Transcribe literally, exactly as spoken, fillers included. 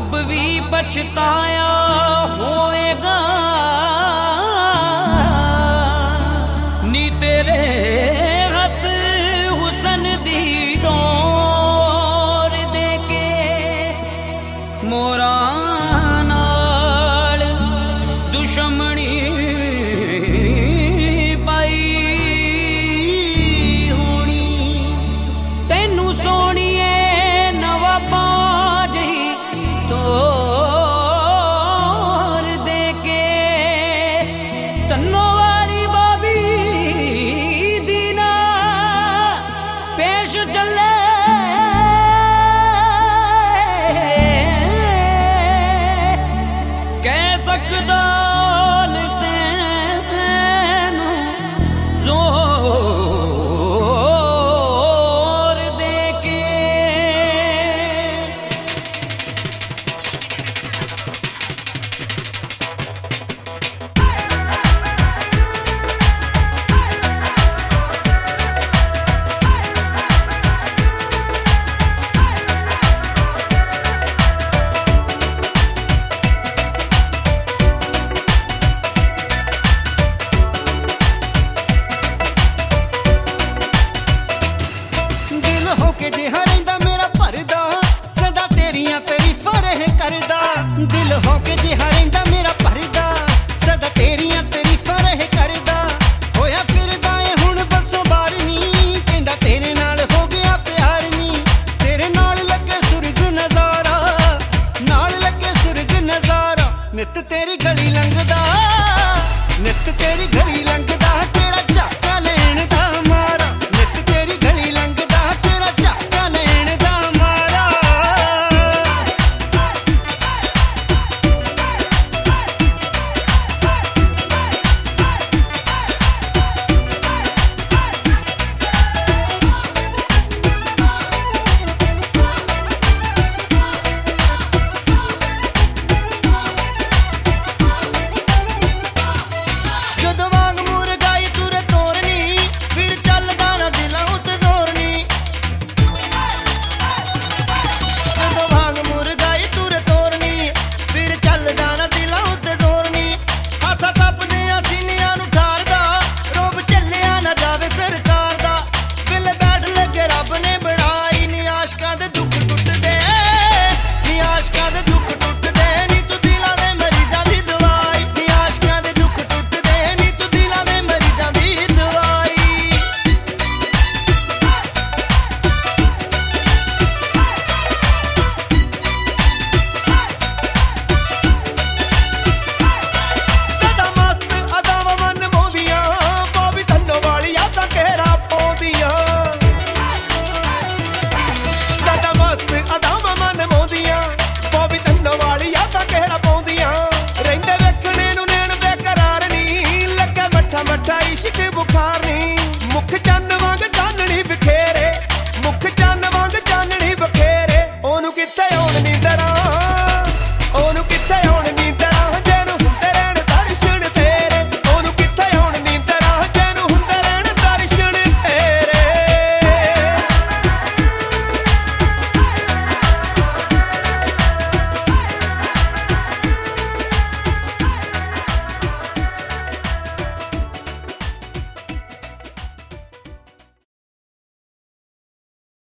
अब भी पछताया होएगा नी तेरे हथ हुसन दी डोर दे के मोरा नाल दुश्मनी पाई होनी तैनू सोनिए नवा पाज ही तोर दे के तन्नो वाली बाबी दीना पेश चले कह सकदा दिल होके जिहा रहिंदा मेरा भरदा सदा तेरियां तारीफां रह करदा होया फिरदा ए हुण बसों बार नी कहंदा तेरे नाल हो गया प्यार नी तेरे नाल लगे सुरग नजारा नाल लगे सुरग नजारा नित तेरी गली लंघदा नित तेरी गली लंघदा तेरा झाका लेण दा मारा नित तेरी गली लंघदा तेरा झाका लेण दा मारा इश्क बुखार